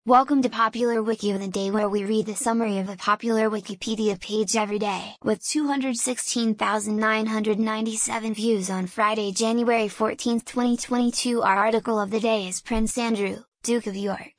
Welcome to Popular Wiki of the Day, where we read the summary of a popular Wikipedia page every day. With 216,997 views on Friday, January 14, 2022, our article of the day is Prince Andrew, Duke of York.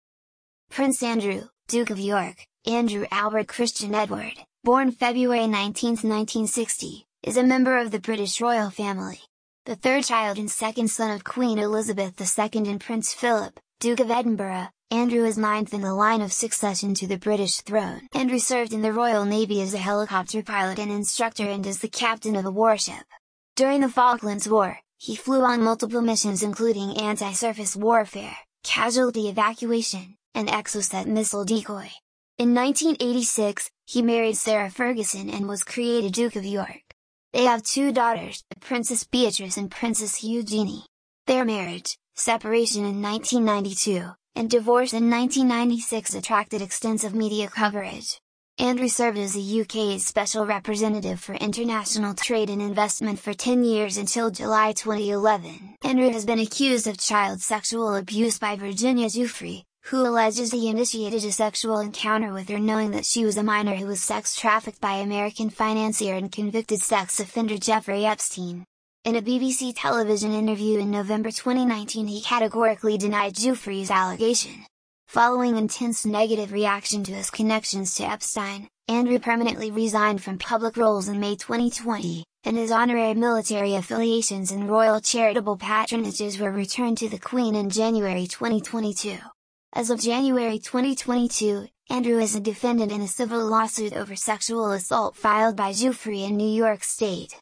Prince Andrew, Duke of York, Andrew Albert Christian Edward, born February 19, 1960, is a member of the British royal family. The third child and second son of Queen Elizabeth II and Prince Philip, Duke of Edinburgh, Andrew is ninth in the line of succession to the British throne. Andrew served in the Royal Navy as a helicopter pilot and instructor and as the captain of a warship. During the Falklands War, he flew on multiple missions including anti-surface warfare, casualty evacuation, and Exocet missile decoy. In 1986, he married Sarah Ferguson and was created Duke of York. They have two daughters, Princess Beatrice and Princess Eugenie. Their marriage, separation in 1992, and divorce in 1996 attracted extensive media coverage. Andrew served as the UK's Special Representative for International Trade and Investment for 10 years until July 2011. Andrew has been accused of child sexual abuse by Virginia Giuffre, who alleges he initiated a sexual encounter with her knowing that she was a minor who was sex trafficked by American financier and convicted sex offender Jeffrey Epstein. In a BBC television interview in November 2019, he categorically denied Giuffre's allegation. Following intense negative reaction to his connections to Epstein, Andrew permanently resigned from public roles in May 2020, and his honorary military affiliations and royal charitable patronages were returned to the Queen in January 2022. As of January 2022, Andrew is a defendant in a civil lawsuit over sexual assault filed by Giuffre in New York State.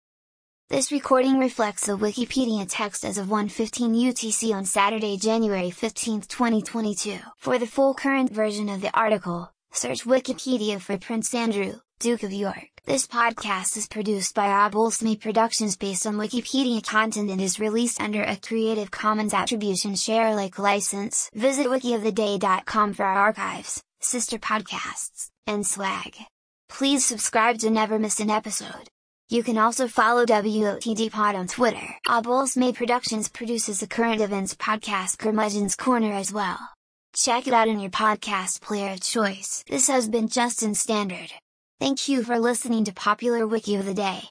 This recording reflects the Wikipedia text as of 1:15 UTC on Saturday, January 15, 2022. For the full current version of the article, search Wikipedia for Prince Andrew, Duke of York. This podcast is produced by Abolsme Productions based on Wikipedia content and is released under a Creative Commons Attribution Share Alike license. Visit wikioftheday.com for our archives, sister podcasts, and swag. Please subscribe to never miss an episode. You can also follow WOTDpod on Twitter. Abolsme Productions produces the current events podcast Curmudgeon's Corner as well. Check it out in your podcast player of choice. This has been Justin Standard. Thank you for listening to Popular Wiki of the Day.